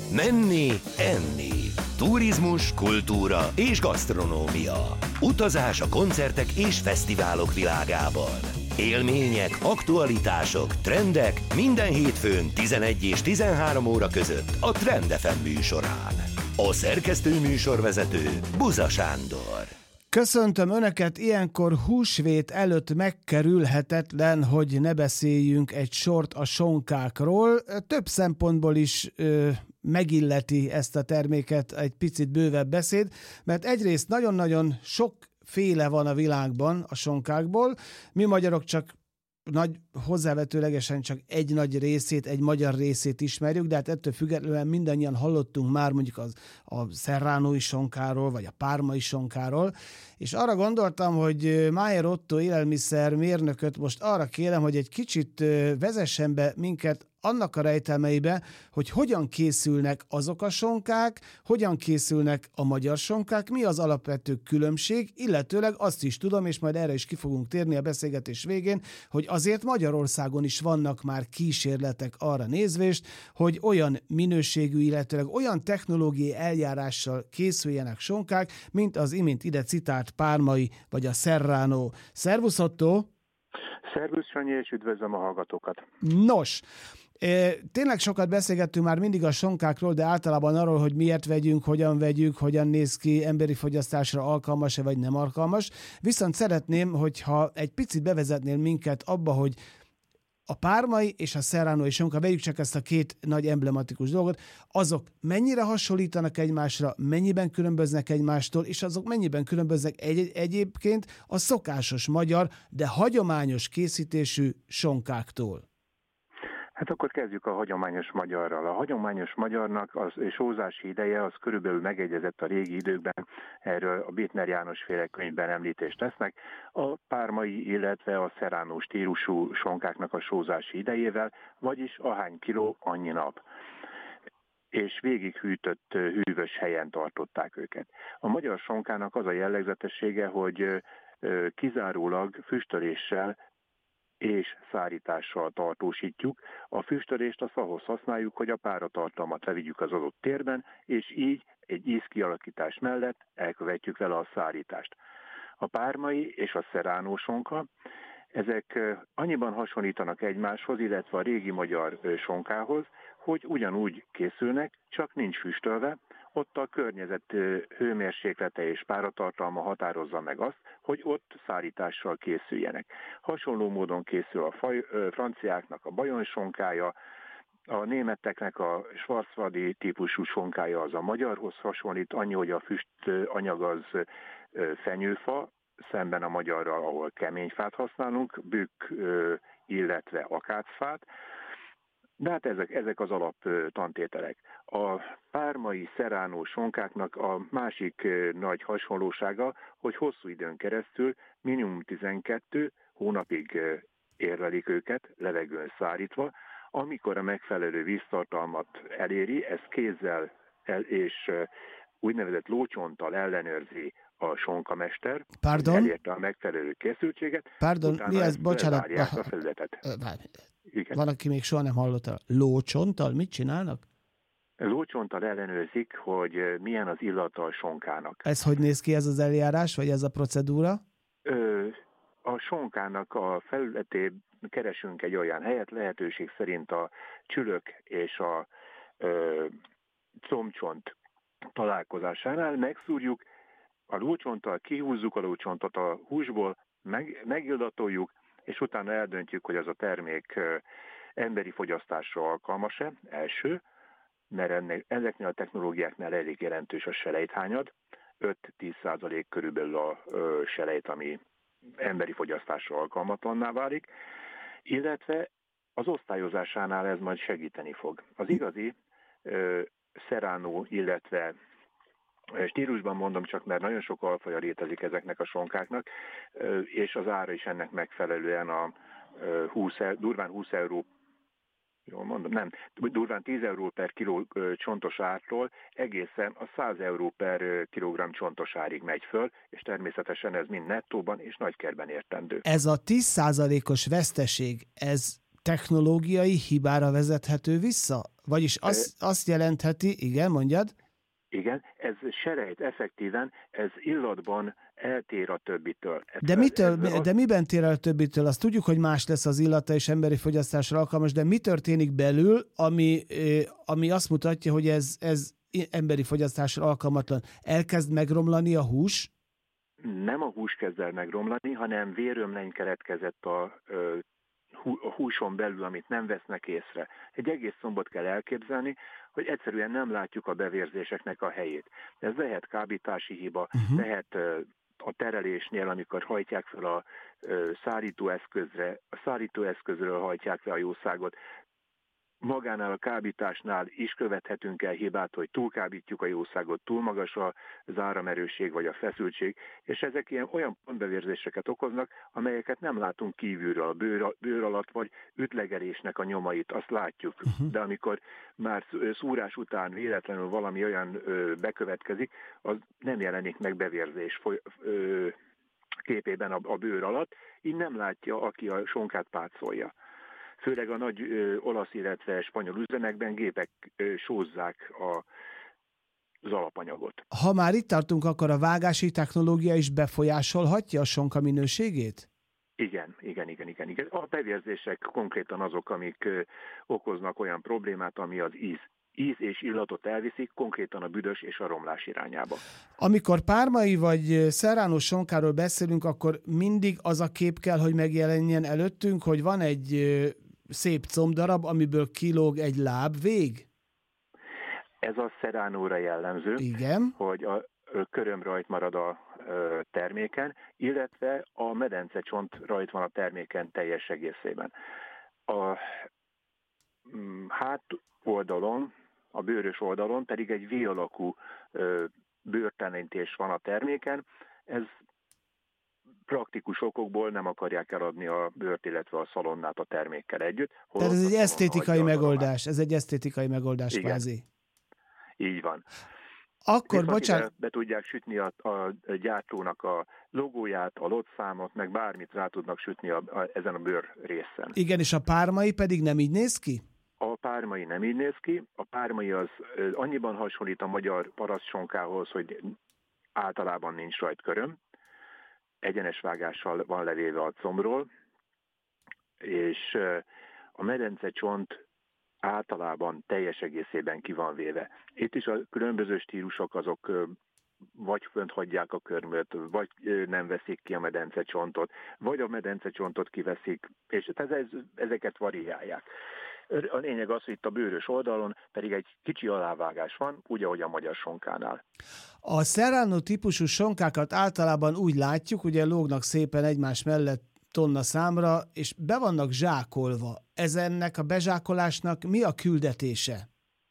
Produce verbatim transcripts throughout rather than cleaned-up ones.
Menni, enni. Turizmus, kultúra és gasztronómia. Utazás a koncertek és fesztiválok világában. Élmények, aktualitások, trendek minden hétfőn tizenegy és tizenhárom óra között a Trend ef em műsorán. A szerkesztő műsorvezető Buza Sándor. Köszöntöm Önöket, ilyenkor húsvét előtt megkerülhetetlen, hogy ne beszéljünk egy sort a sonkákról. Több szempontból is ö, megilleti ezt a terméket egy picit bővebb beszéd, mert egyrészt nagyon-nagyon sokféle van a világban a sonkákból. Mi magyarok csak nagy, hozzávetőlegesen csak egy nagy részét, egy magyar részét ismerjük, de hát ettől függetlenül mindannyian hallottunk már mondjuk az, a szerránói sonkáról, vagy a pármai sonkáról, és arra gondoltam, hogy Májer Otto élelmiszer mérnököt most arra kérem, hogy egy kicsit vezessen be minket annak a rejtelmeibe, hogy hogyan készülnek azok a sonkák, hogyan készülnek a magyar sonkák, mi az alapvető különbség, illetőleg azt is tudom, és majd erre is ki fogunk térni a beszélgetés végén, hogy azért Magyarországon is vannak már kísérletek arra nézvést, hogy olyan minőségű, illetőleg olyan technológiai eljárással készüljenek sonkák, mint az imént ide citált pármai vagy a Serrano. Szervusz Otto! Szervusz Sanyi, és üdvözlöm a hallgatókat! Nos, tényleg sokat beszélgettünk már mindig a sonkákról, de általában arról, hogy miért vegyünk, hogyan vegyük, hogyan néz ki, emberi fogyasztásra alkalmas-e vagy nem alkalmas. Viszont szeretném, hogyha egy picit bevezetnél minket abba, hogy a pármai és a serranói sonka, vegyük csak ezt a két nagy emblematikus dolgot, azok mennyire hasonlítanak egymásra, mennyiben különböznek egymástól, és azok mennyiben különböznek egy- egyébként a szokásos magyar, de hagyományos készítésű sonkáktól. Hát akkor kezdjük a hagyományos magyarral. A hagyományos magyarnak az sózási ideje az körülbelül megegyezett a régi időkben, erről a Bittner János féle könyvben említést tesznek, a pármai, illetve a serrano stílusú sonkáknak a sózási idejével, vagyis ahány kiló, annyi nap, és végig hűtött, hűvös helyen tartották őket. A magyar sonkának az a jellegzetessége, hogy kizárólag füstöléssel és szárítással tartósítjuk. A füstölést azt ahhoz használjuk, hogy a páratartalmat levigyük az adott térben, és így egy ízkialakítás mellett elkövetjük vele a szárítást. A pármai és a serrano sonka, ezek annyiban hasonlítanak egymáshoz, illetve a régi magyar sonkához, hogy ugyanúgy készülnek, csak nincs füstölve, ott a környezet hőmérséklete és páratartalma határozza meg azt, hogy ott szárítással készüljenek. Hasonló módon készül a faj, franciáknak a bajon sonkája, a németeknek a schwarzwaldi típusú sonkája az a magyarhoz hasonlít, annyi, hogy a füst anyag az fenyőfa, szemben a magyarral, ahol keményfát használunk, bükk, illetve akácfát. De hát ezek, ezek az alap tantételek. A pármai serrano sonkáknak a másik nagy hasonlósága, hogy hosszú időn keresztül, minimum tizenkét hónapig érlelik őket, levegőn szárítva, amikor a megfelelő víztartalmat eléri, ez kézzel el, és úgynevezett lócsonttal ellenőrzi a sonkamester, Pardon? elérte a megfelelő készültséget. Pardon, mi ez? Bocsánat. A felületet. Igen. Van, aki még soha nem hallotta. Lócsonttal mit csinálnak? Lócsonttal ellenőrzik, hogy milyen az illata a sonkának. Ez hogy néz ki, ez az eljárás, vagy ez a procedúra? Ö, a sonkának a felületén keresünk egy olyan helyet, lehetőség szerint a csülök és a ö, combcsont találkozásánál megszúrjuk, a lócsonttal kihúzzuk a lócsontot a húsból, meg, megillatoljuk, és utána eldöntjük, hogy az a termék ö, emberi fogyasztásra alkalmas-e, első, mert ennek, ezeknél a technológiáknál elég jelentős a selejthányad, öt-tíz százalék körülbelül a ö, selejt, ami emberi fogyasztásra alkalmatlanná válik, illetve az osztályozásánál ez majd segíteni fog. Az igazi ö, serrano, illetve stílusban mondom csak, mert nagyon sok alfaja létezik ezeknek a sonkáknak, és az ára is ennek megfelelően a húsz, durván húsz euró, jól mondom, nem, durván tíz euró per kiló csontos ártól egészen a száz euró per kilogramm csontos árig megy föl, és természetesen ez mind nettóban és nagykerben értendő. Ez a tíz százalékos veszteség, ez technológiai hibára vezethető vissza? Vagyis azt, azt jelentheti, igen, mondjad? Igen, ez serejt effektíven, ez illatban eltér a többitől. Ez De, fel, mitől, ez de miben tér el a többitől? Azt tudjuk, hogy más lesz az illata és emberi fogyasztásra alkalmas, de mi történik belül, ami, ami azt mutatja, hogy ez, ez emberi fogyasztásra alkalmatlan? Elkezd megromlani a hús? Nem a hús kezd el megromlani, hanem vérömlény keletkezett a, a húson belül, amit nem vesznek észre. Egy egész szombot kell elképzelni, hogy egyszerűen nem látjuk a bevérzéseknek a helyét. Ez lehet kábítási hiba, uh-huh. lehet a terelésnél, amikor hajtják fel a szárítóeszközre, a szárítóeszközről hajtják fel a jószágot. Magánál a kábításnál is követhetünk el hibát, hogy túlkábítjuk a jószágot, túl magas az áramerőség vagy a feszültség, és ezek ilyen olyan pontbevérzéseket okoznak, amelyeket nem látunk kívülről, a bőr, bőr alatt, vagy ütlegelésnek a nyomait, azt látjuk. Uh-huh. De amikor már szúrás után véletlenül valami olyan ö, bekövetkezik, az nem jelenik meg bevérzés foly, ö, képében a, a bőr alatt, így nem látja, aki a sonkát pácolja. Főleg a nagy ö, olasz, illetve spanyol üzemekben gépek ö, sózzák a, az alapanyagot. Ha már itt tartunk, akkor a vágási technológia is befolyásolhatja a sonka minőségét? Igen, igen, igen, igen, igen. A bevérzések konkrétan azok, amik ö, okoznak olyan problémát, ami az íz. íz és illatot elviszik, konkrétan a büdös és a romlás irányába. Amikor pármai vagy serrano sonkáról beszélünk, akkor mindig az a kép kell, hogy megjelenjen előttünk, hogy van egy szép combdarab, amiből kilóg egy lábvég? Ez a serránóra jellemző, igen. hogy a köröm rajt marad a terméken, illetve a medencecsont rajt van a terméken teljes egészében. A hát oldalon, a bőrös oldalon pedig egy V-alakú bőrtelenítés van a terméken. Ez praktikus okokból nem akarják eladni a bőrt, illetve a szalonnát a termékkel együtt. Tehát ez egy esztétikai megoldás, ez egy esztétikai megoldás kvázi. Így van. Akkor, bocsánat. Be tudják sütni a, a gyártónak a logóját, a lotszámot, meg bármit rá tudnak sütni a, a, ezen a bőr részen. Igen, és a pármai pedig nem így néz ki? A pármai nem így néz ki. A pármai az annyiban hasonlít a magyar parasztsonkához, hogy általában nincs rajtköröm. Egyenes vágással van levéve a combról, és a medencecsont általában teljes egészében ki van véve. Itt is a különböző stílusok azok vagy fönt hagyják a körmöt, vagy nem veszik ki a medencecsontot, vagy a medencecsontot kiveszik, és ez, ezeket variálják. A lényeg az, hogy itt a bőrös oldalon pedig egy kicsi alávágás van, úgy, ahogy a magyar sonkánál. A serrano típusú sonkákat általában úgy látjuk, ugye lógnak szépen egymás mellett tonna számra, és be vannak zsákolva. Ez ennek a bezsákolásnak mi a küldetése?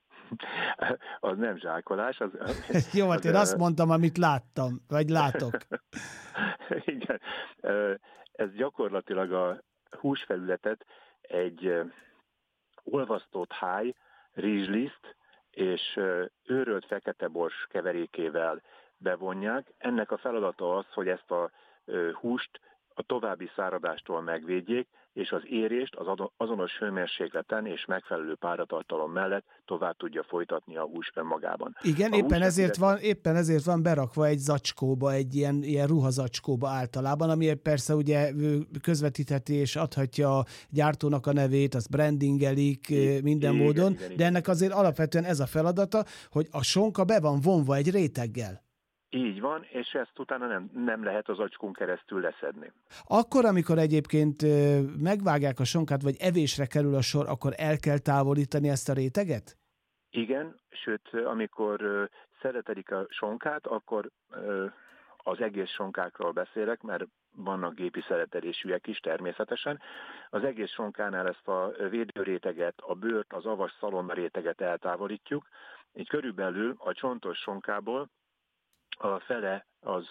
Az nem zsákolás. Az, Jó, hát én azt mondtam, amit láttam, vagy látok. Igen. Ez gyakorlatilag a húsfelületet egy olvasztott háj, rizsliszt és őrölt fekete bors keverékével bevonják. Ennek a feladata az, hogy ezt a húst a további száradástól megvédjék, és az érést az azonos hőmérsékleten és megfelelő páratartalom mellett tovább tudja folytatni a hús önmagában. Igen, a éppen ezért, van, éppen ezért van berakva egy zacskóba, egy ilyen, ilyen ruhazacskóba általában, ami persze ugye közvetítheti és adhatja a gyártónak a nevét, az brandingelik I, minden igen, módon, igen, igen, de ennek azért alapvetően ez a feladata, hogy a sonka be van vonva egy réteggel. Így van, és ezt utána nem, nem lehet az acskón keresztül leszedni. Akkor, amikor egyébként megvágják a sonkát, vagy evésre kerül a sor, akkor el kell távolítani ezt a réteget? Igen, sőt, amikor szeretelik a sonkát, akkor az egész sonkákról beszélek, mert vannak gépi szeretelésűek is természetesen. Az egész sonkánál ezt a védőréteget, a bőrt, az avas szalonna réteget eltávolítjuk, így körülbelül a csontos sonkából a fele az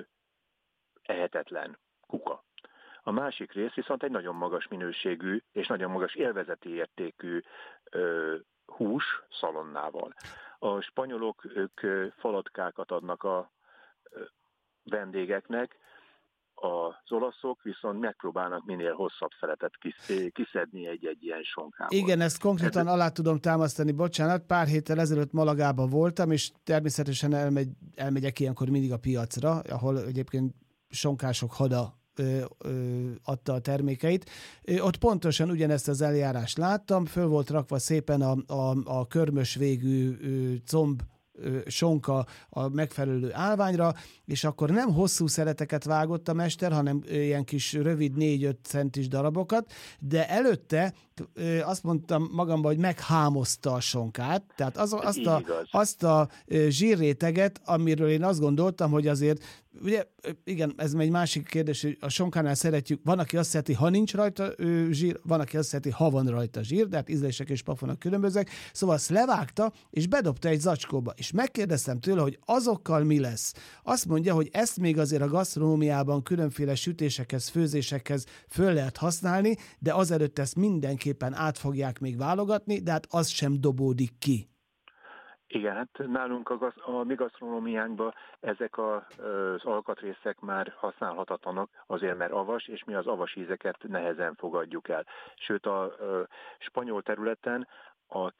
ehetetlen kuka. A másik rész viszont egy nagyon magas minőségű és nagyon magas élvezeti értékű ö, hús szalonnával. A spanyolok, ők falatkákat adnak a vendégeknek, Az olaszok viszont megpróbálnak minél hosszabb szeletet kiszedni egy-egy ilyen sonkából. Igen, ezt konkrétan alá tudom támasztani, bocsánat, pár héttel ezelőtt Malagában voltam, és természetesen elmegy, elmegyek ilyenkor mindig a piacra, ahol egyébként sonkások hada ö, ö, adta a termékeit. Ö, ott pontosan ugyanezt az eljárást láttam, föl volt rakva szépen a, a, a körmös végű ö, comb sonka a megfelelő állványra, és akkor nem hosszú szeleteket vágott a mester, hanem ilyen kis rövid négy-öt centis darabokat, de előtte azt mondtam magamban, hogy meghámozta a sonkát, tehát az, azt, a, azt a zsírréteget, amiről én azt gondoltam, hogy azért, ugye, igen, ez egy másik kérdés, hogy a sonkánál szeretjük, van, aki azt szereti, ha nincs rajta zsír, van, aki azt szereti, ha van rajta zsír, de hát ízlések és plafonok különbözőek, szóval azt levágta, és bedobta egy zacskóba, és megkérdeztem tőle, hogy azokkal mi lesz. Azt mondja, hogy ezt még azért a gasztronómiában különféle sütésekhez, főzésekhez föl lehet használni, de azelőtt ezt mindenképpen át fogják még válogatni, de hát az sem dobódik ki. Igen, hát nálunk a, gaz, a mi gasztronómiánkban ezek a, az alkatrészek már használhatatlanok, azért mert avas, és mi az avas ízeket nehezen fogadjuk el. Sőt, a, a spanyol területen a, a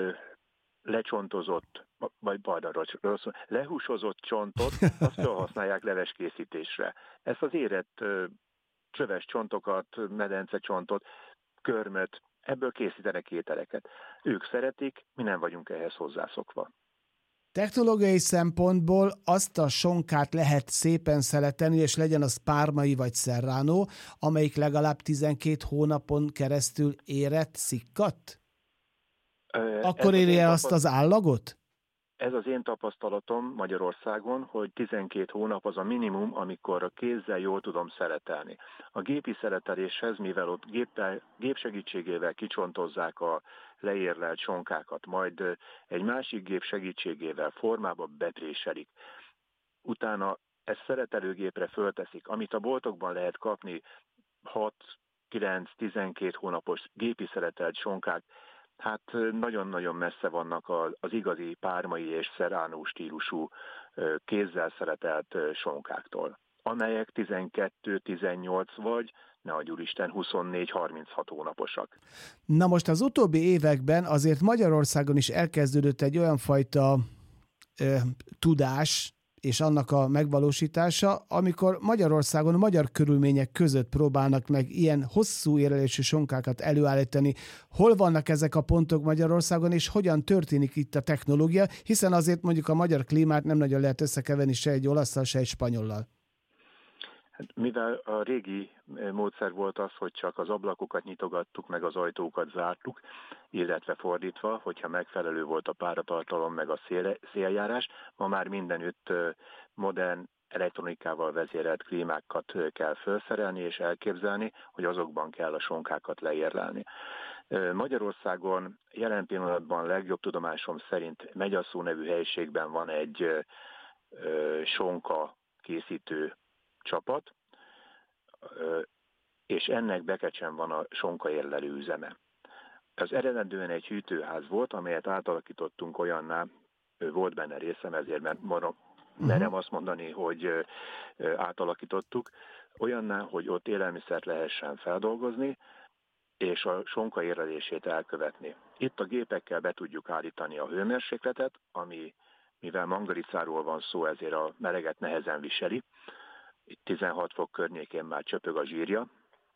lecsontozott, vagy pardon, rosszul, lehúsozott csontot, azt felhasználják leveskészítésre. Ezt az érett csöves csontokat, medence csontot, körmöt, ebből készítenek ételeket. Ők szeretik, mi nem vagyunk ehhez hozzászokva. Technológiai szempontból azt a sonkát lehet szépen szeletelni, és legyen az pármai vagy serrano, amelyik legalább tizenkét hónapon keresztül érett, szikkadt? Akkor érje azt az állagot? Ez az én tapasztalatom Magyarországon, hogy tizenkét hónap az a minimum, amikor a kézzel jól tudom szeletelni. A gépi szeleteléshez, mivel ott géppel, gép segítségével kicsontozzák a leérlelt sonkákat, majd egy másik gép segítségével formába bepréselik. Utána ezt szeletelőgépre fölteszik, amit a boltokban lehet kapni hat, kilenc, tizenkét hónapos gépi szeletelt sonkák, hát nagyon-nagyon messze vannak az igazi pármai és serrano stílusú kézzel szeletelt sonkáktól, amelyek tizenkettő, tizennyolc vagy, ne adj úristen, huszonnégy, harminchat hónaposak. Na most az utóbbi években azért Magyarországon is elkezdődött egy olyan fajta ö, tudás, és annak a megvalósítása, amikor Magyarországon magyar körülmények között próbálnak meg ilyen hosszú érlelésű sonkákat előállítani. Hol vannak ezek a pontok Magyarországon, és hogyan történik itt a technológia, hiszen azért mondjuk a magyar klímát nem nagyon lehet összekeverni se egy olasszal, se egy spanyollal. Mivel a régi módszer volt az, hogy csak az ablakokat nyitogattuk, meg az ajtókat zártuk, illetve fordítva, hogyha megfelelő volt a páratartalom, meg a szél, széljárás, ma már mindenütt modern elektronikával vezérelt klímákat kell felszerelni és elképzelni, hogy azokban kell a sonkákat leérlelni. Magyarországon jelen pillanatban legjobb tudomásom szerint Megyasszó nevű helyiségben van egy sonka készítő csapat, és ennek Bekecsen van a sonkaérlelő üzeme. Az eredendően egy hűtőház volt, amelyet átalakítottunk olyanná, volt benne részem, ezért merem azt mondani, hogy átalakítottuk, olyanná, hogy ott élelmiszert lehessen feldolgozni, és a sonka érlelését elkövetni. Itt a gépekkel be tudjuk állítani a hőmérsékletet, ami, mivel mangalicáról van szó, ezért a meleget nehezen viseli. Itt tizenhat fok környékén már csöpög a zsírja,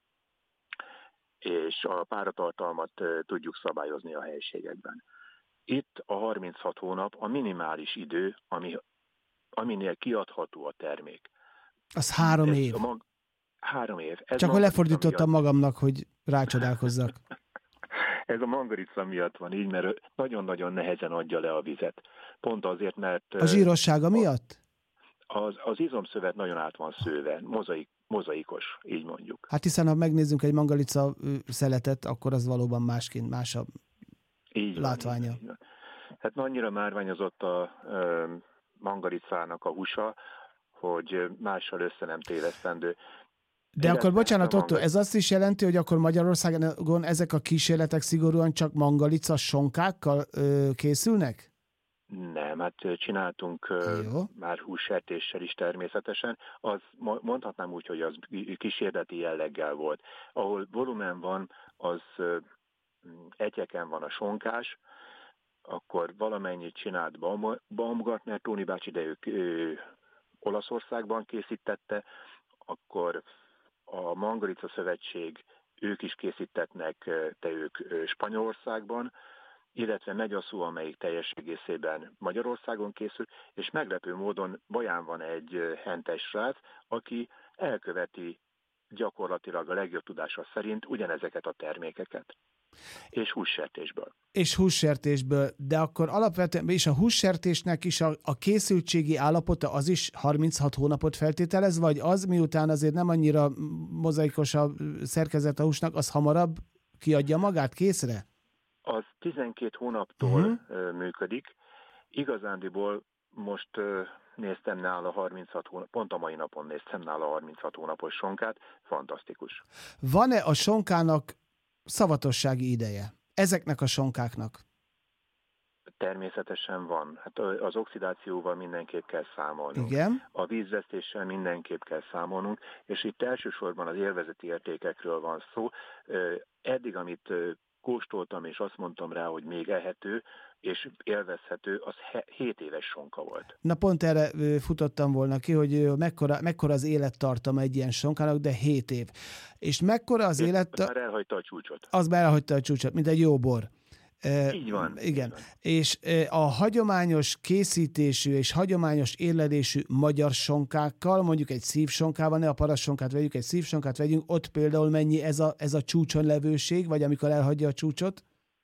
és a páratartalmat tudjuk szabályozni a helyiségekben. Itt a harminchat hónap a minimális idő, ami, aminél kiadható a termék. Az három Ez év. Mag... Három év. Ez Csak hogy lefordítottam miatt... magamnak, hogy rácsodálkozzak. Ez a mangalica miatt van így, mert nagyon-nagyon nehezen adja le a vizet. Pont azért, mert... A zsírossága a... miatt? Az, az izomszövet nagyon át van szőve, mozaik, mozaikos, így mondjuk. Hát hiszen, ha megnézzünk egy mangalica szeletet, akkor az valóban másként, más a így látványa. Van, így van. Hát annyira márványozott a a mangalicának a húsa, hogy mással össze nem tévesztendő. De Én akkor bocsánat, Otto, ez azt is jelenti, hogy akkor Magyarországon ezek a kísérletek szigorúan csak mangalica sonkákkal ö, készülnek? Nem, hát csináltunk Jó. már hússertéssel is természetesen. Az mondhatnám úgy, hogy az kísérleti jelleggel volt. Ahol volumen van, az egyeken van a sonkás, akkor valamennyit csinált Baumgartner Tóni bácsi, de ők ő, Olaszországban készítette, akkor a Mangalica Szövetség, ők is készítetnek, de ők Spanyolországban, illetve Megyaszó, amelyik teljes egészében Magyarországon készül, és meglepő módon Baján van egy hentes srác, aki elköveti gyakorlatilag a legjobb tudása szerint ugyanezeket a termékeket. És hússertésből. És hússertésből, de akkor alapvetően, és a hússertésnek is a, a készültségi állapota az is harminchat hónapot feltételez, vagy az, miután azért nem annyira mozaikos a szerkezet a húsnak, az hamarabb kiadja magát készre? Az tizenkét hónaptól uh-huh. működik. Igazándiból most néztem nála harminchat hónap, pont a mai napon néztem nála harminchat hónapos sonkát, fantasztikus. Van-e a sonkának szavatossági ideje? Ezeknek a sonkáknak? Természetesen van. Hát az oxidációval mindenképp kell számolnunk. Igen. A vízvesztéssel mindenképp kell számolnunk, és itt elsősorban az élvezeti értékekről van szó. Eddig, amit kóstoltam, és azt mondtam rá, hogy még ehető, és élvezhető, az hét éves sonka volt. Na pont erre futottam volna ki, hogy mekkora, mekkora az élettartama egy ilyen sonkának, de hét év. És mekkora az élettartama... Már elhagyta a csúcsot. Az már elhagyta a csúcsot, mint egy jó bor. Így van. Igen. Így van. És a hagyományos készítésű és hagyományos érlelésű magyar sonkákkal, mondjuk egy szívsonkával, ne a parasztsonkát vegyük, egy szívsonkát vegyünk, ott például mennyi ez a, ez a csúcson levőség, vagy amikor elhagyja a csúcsot?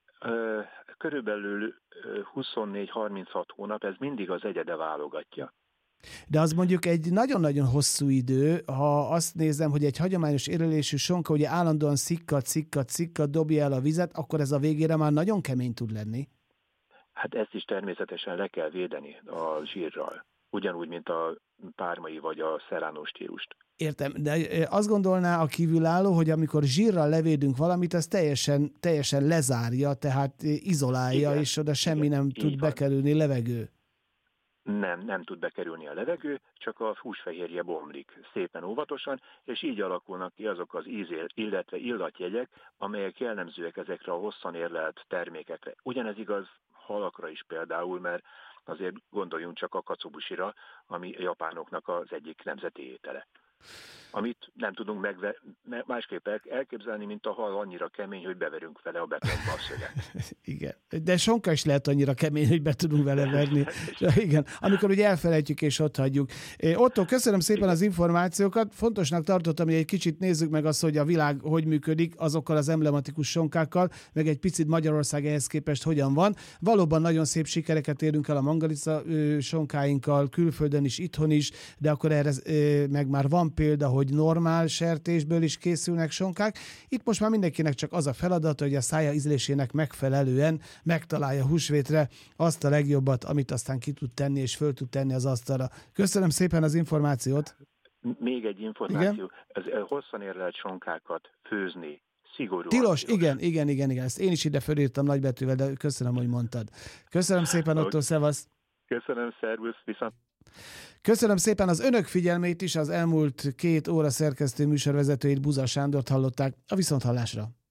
Körülbelül huszonnégy-harminchat hónap, ez mindig az egyede válogatja. De az mondjuk egy nagyon-nagyon hosszú idő, ha azt nézem, hogy egy hagyományos érlelésű sonka ugye állandóan szikkad, szikkad, szikkad, dobja el a vizet, akkor ez a végére már nagyon kemény tud lenni. Hát ezt is természetesen le kell védeni a zsírral. Ugyanúgy, mint a pármai vagy a szerránó stílust. Értem, de azt gondolná a kívülálló, hogy amikor zsírral levédünk valamit, az teljesen, teljesen lezárja, tehát izolálja, igen, és oda semmi igen, nem tud bekerülni, levegő. Nem, nem tud bekerülni a levegő, csak a húsfehérje bomlik szépen óvatosan, és így alakulnak ki azok az íz, illetve illatjegyek, amelyek jellemzőek ezekre a hosszan érlelt termékekre. Ugyanez igaz halakra is például, mert azért gondoljunk csak a kacubusira, ami a japánoknak az egyik nemzeti étele. Amit nem tudunk megve- másképp elképzelni, mint a hal annyira kemény, hogy beverünk vele a betonba a szöget. Igen, de sonka is lehet annyira kemény, hogy be tudunk vele verni. Igen, amikor ugye elfelejtjük és ott hagyjuk. Otto, köszönöm szépen Igen. az információkat. Fontosnak tartottam, hogy egy kicsit nézzük meg azt, hogy a világ hogy működik azokkal az emblematikus sonkákkal, meg egy picit Magyarország ehhez képest hogyan van. Valóban nagyon szép sikereket érünk el a Mangalica sonkáinkkal, külföldön is, itthon is, de akkor erre meg már van példa, hogy normál sertésből is készülnek sonkák. Itt most már mindenkinek csak az a feladata, hogy a szája ízlésének megfelelően megtalálja húsvétre azt a legjobbat, amit aztán ki tud tenni és föl tud tenni az asztalra. Köszönöm szépen az információt. Még egy információ. Az hosszan érlelt sonkákat főzni szigorúan. Tilos, igen, igen, igen, igen. Ezt én is ide fölírtam nagybetűvel, de köszönöm, hogy mondtad. Köszönöm szépen, Otto, szevasz. Köszönöm, szervusz, viszont. Köszönöm szépen az önök figyelmét is, az elmúlt két óra szerkesztő műsorvezetőjét, Buza Sándort hallották, a viszonthallásra.